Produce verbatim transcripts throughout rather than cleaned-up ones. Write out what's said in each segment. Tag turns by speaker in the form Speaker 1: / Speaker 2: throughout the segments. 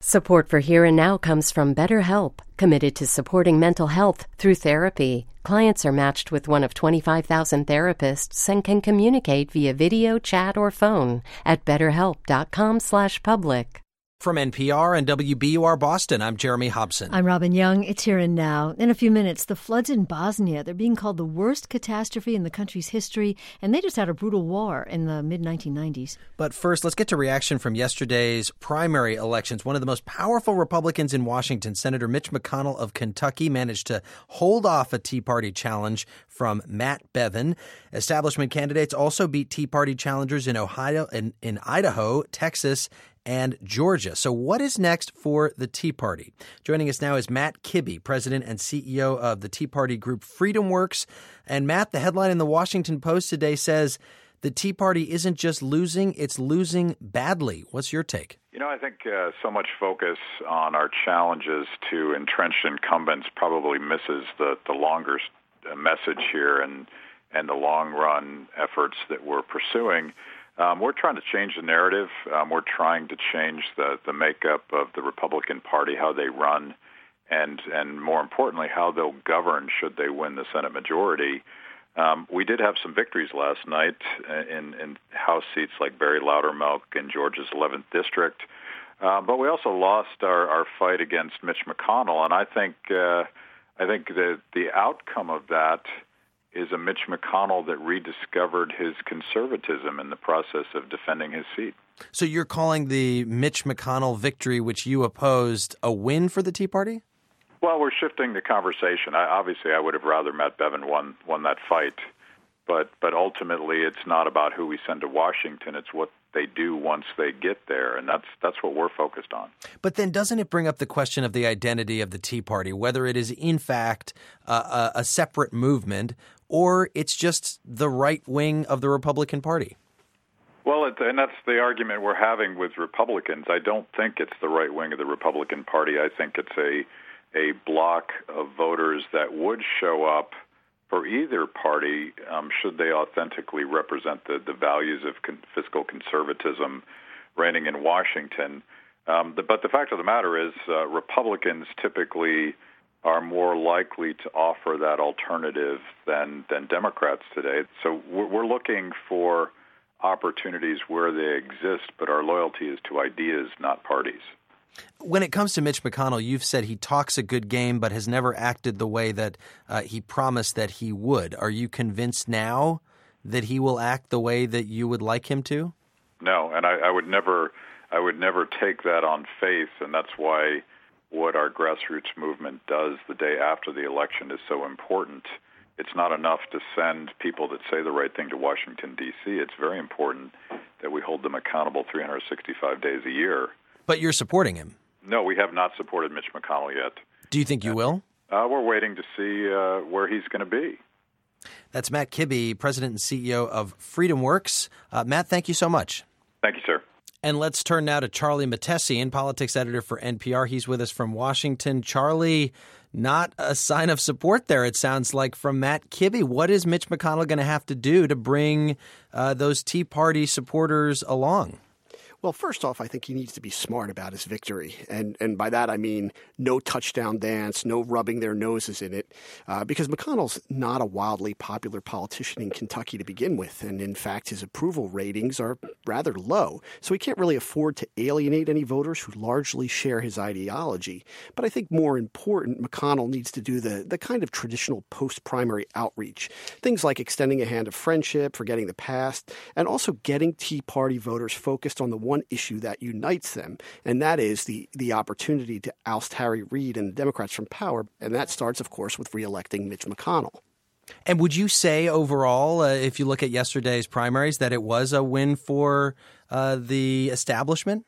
Speaker 1: Support for Here and Now comes from BetterHelp, committed to supporting mental health through therapy. Clients are matched with one of twenty-five thousand therapists and can communicate via video, chat, or phone at betterhelp.com slash public.
Speaker 2: From N P R and W B U R Boston, I'm Jeremy Hobson.
Speaker 3: I'm Robin Young. It's Here and Now. In a few minutes, the floods in Bosnia, they're being called the worst catastrophe in the country's history, and they just had a brutal war in the mid nineteen nineties.
Speaker 2: But first, let's get to reaction from yesterday's primary elections. One of the most powerful Republicans in Washington, Senator Mitch McConnell of Kentucky, managed to hold off a Tea Party challenge from Matt Bevin. Establishment candidates also beat Tea Party challengers in Ohio, in, in Idaho, Texas, and Georgia. So what is next for the Tea Party? Joining us now is Matt Kibbe, president and C E O of the Tea Party group FreedomWorks. And Matt, the headline in the Washington Post today says the Tea Party isn't just losing, it's losing badly. What's your take?
Speaker 4: You know, I think uh, so much focus on our challenges to entrenched incumbents probably misses the, the longer message here and, and the long-run efforts that we're pursuing. Um, we're trying to change the narrative. Um, we're trying to change the, the makeup of the Republican Party, how they run, and and more importantly, how they'll govern should they win the Senate majority. Um, we did have some victories last night in, in House seats like Barry Loudermilk in Georgia's eleventh District, uh, but we also lost our, our fight against Mitch McConnell, and I think uh, I think the the outcome of that is a Mitch McConnell that rediscovered his conservatism in the process of defending his seat.
Speaker 2: So you're calling the Mitch McConnell victory, which you opposed, a win for the Tea Party?
Speaker 4: Well, we're shifting the conversation. I, obviously, I would have rather Matt Bevin won won that fight, but but ultimately, it's not about who we send to Washington. It's what they do once they get there, and that's that's what we're focused on.
Speaker 2: But then doesn't it bring up the question of the identity of the Tea Party, whether it is in fact uh, a, a separate movement or it's just the right wing of the Republican Party?
Speaker 4: Well, it, and that's the argument we're having with Republicans. I don't think it's the right wing of the Republican Party. I think it's a a block of voters that would show up for either party um, should they authentically represent the, the values of con- fiscal conservatism reigning in Washington. Um, the, but the fact of the matter is uh, Republicans typically are more likely to offer that alternative than, than Democrats today. So we're, we're looking for opportunities where they exist, but our loyalty is to ideas, not parties.
Speaker 2: When it comes to Mitch McConnell, you've said he talks a good game but has never acted the way that uh, he promised that he would. Are you convinced now that he will act the way that you would like him to?
Speaker 4: No, and I, I would never I would never take that on faith, and that's why what our grassroots movement does the day after the election is so important. It's not enough to send people that say the right thing to Washington, D C It's very important that we hold them accountable three hundred sixty-five days a year.
Speaker 2: But you're supporting him.
Speaker 4: No, we have not supported Mitch McConnell yet.
Speaker 2: Do you think you will?
Speaker 4: Uh, we're waiting to see uh, where he's going to be.
Speaker 2: That's Matt Kibbe, president and C E O of FreedomWorks. Uh, Matt, thank you so much.
Speaker 4: Thank you, sir.
Speaker 2: And let's turn now to Charlie Mattesian, politics editor for N P R. He's with us from Washington. Charlie, not a sign of support there, it sounds like, from Matt Kibbe. What is Mitch McConnell going to have to do to bring uh, those Tea Party supporters along?
Speaker 5: Well, first off, I think he needs to be smart about his victory. And and by that, I mean no touchdown dance, no rubbing their noses in it, uh, because McConnell's not a wildly popular politician in Kentucky to begin with. And in fact, his approval ratings are rather low. So he can't really afford to alienate any voters who largely share his ideology. But I think more important, McConnell needs to do the, the kind of traditional post-primary outreach. Things like extending a hand of friendship, forgetting the past, and also getting Tea Party voters focused on the one issue that unites them, and that is the the opportunity to oust Harry Reid and the Democrats from power, and that starts, of course, with reelecting Mitch McConnell.
Speaker 2: And would you say overall, uh, if you look at yesterday's primaries, that it was a win for uh, the establishment?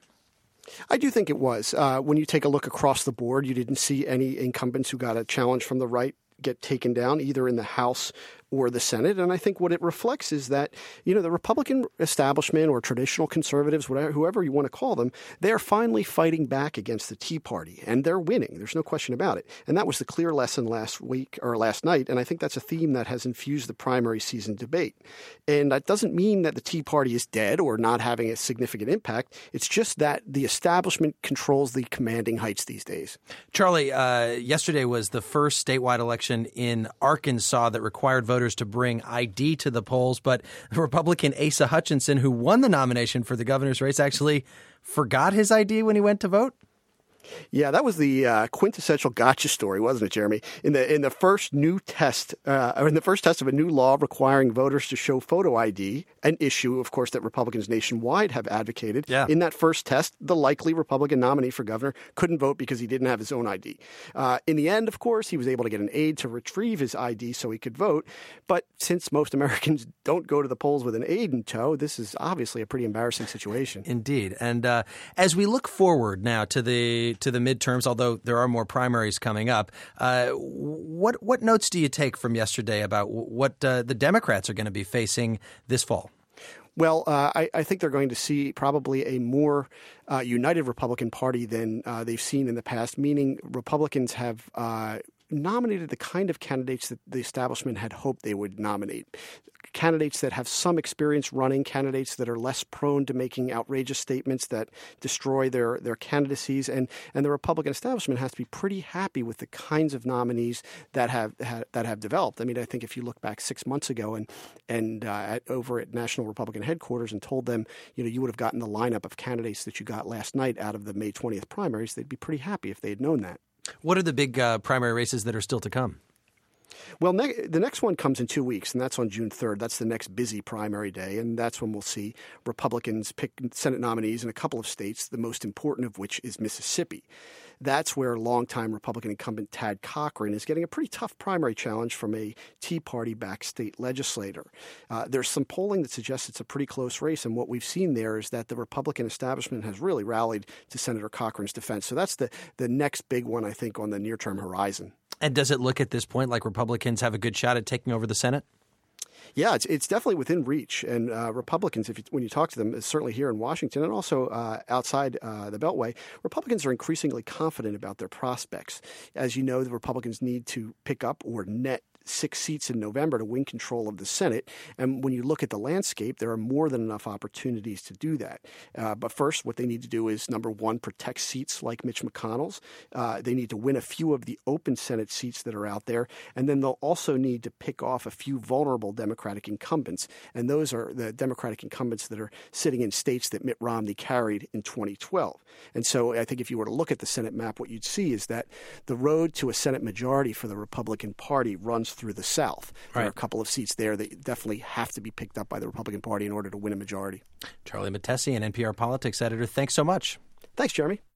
Speaker 5: I do think it was. Uh, when you take a look across the board, you didn't see any incumbents who got a challenge from the right get taken down, either in the House or the Senate. And I think what it reflects is that, you know, the Republican establishment or traditional conservatives, whatever, whoever you want to call them, they're finally fighting back against the Tea Party, and they're winning. There's no question about it. And that was the clear lesson last week or last night. And I think that's a theme that has infused the primary season debate. And that doesn't mean that the Tea Party is dead or not having a significant impact. It's just that the establishment controls the commanding heights these days.
Speaker 2: Charlie, uh, yesterday was the first statewide election in Arkansas that required voters to bring I D to the polls, but Republican Asa Hutchinson, who won the nomination for the governor's race, actually forgot his I D when he went to vote.
Speaker 5: Yeah, that was the uh, quintessential gotcha story, wasn't it, Jeremy? In the in the first new test, uh, or in the first test of a new law requiring voters to show photo I D, an issue, of course, that Republicans nationwide have advocated.
Speaker 2: Yeah.
Speaker 5: In that first test, the likely Republican nominee for governor couldn't vote because he didn't have his own I D. Uh, in the end, of course, he was able to get an aide to retrieve his I D so he could vote. But since most Americans don't go to the polls with an aide in tow, this is obviously a pretty embarrassing situation.
Speaker 2: Indeed. And uh, as we look forward now to the to the midterms, although there are more primaries coming up, uh, what what notes do you take from yesterday about what uh, the Democrats are going to be facing this fall?
Speaker 5: Well, uh, I, I think they're going to see probably a more uh, united Republican Party than uh, they've seen in the past, meaning Republicans have uh, nominated the kind of candidates that the establishment had hoped they would nominate. Candidates that have some experience running, candidates that are less prone to making outrageous statements that destroy their, their candidacies. And, and the Republican establishment has to be pretty happy with the kinds of nominees that have, ha, that have developed. I mean, I think if you look back six months ago and, and uh, at, over at National Republican headquarters and told them, you know, you would have gotten the lineup of candidates that you got last night out of the May twentieth primaries, they'd be pretty happy if they had known that.
Speaker 2: What are the big uh, primary races that are still to come?
Speaker 5: Well, ne- the next one comes in two weeks, and that's on June third. That's the next busy primary day, and that's when we'll see Republicans pick Senate nominees in a couple of states, the most important of which is Mississippi. That's where longtime Republican incumbent Tad Cochran is getting a pretty tough primary challenge from a Tea Party-backed state legislator. Uh, there's some polling that suggests it's a pretty close race, and what we've seen there is that the Republican establishment has really rallied to Senator Cochran's defense. So that's the, the next big one, I think, on the near-term horizon.
Speaker 2: And does it look at this point like Republicans have a good shot at taking over the Senate?
Speaker 5: Yeah, it's it's definitely within reach, and uh, Republicans, if you, when you talk to them, certainly here in Washington and also uh, outside uh, the Beltway, Republicans are increasingly confident about their prospects. As you know, the Republicans need to pick up or net six seats in November to win control of the Senate. And when you look at the landscape, there are more than enough opportunities to do that. Uh, but first, what they need to do is, number one, protect seats like Mitch McConnell's. Uh, they need to win a few of the open Senate seats that are out there. And then they'll also need to pick off a few vulnerable Democratic incumbents. And those are the Democratic incumbents that are sitting in states that Mitt Romney carried in twenty twelve. And so I think if you were to look at the Senate map, what you'd see is that the road to a Senate majority for the Republican Party runs through the South. There
Speaker 2: right.
Speaker 5: are a couple of seats there that definitely have to be picked up by the Republican Party in order to win a majority.
Speaker 2: Charlie Mattesi, an N P R politics editor, thanks so much.
Speaker 5: Thanks, Jeremy.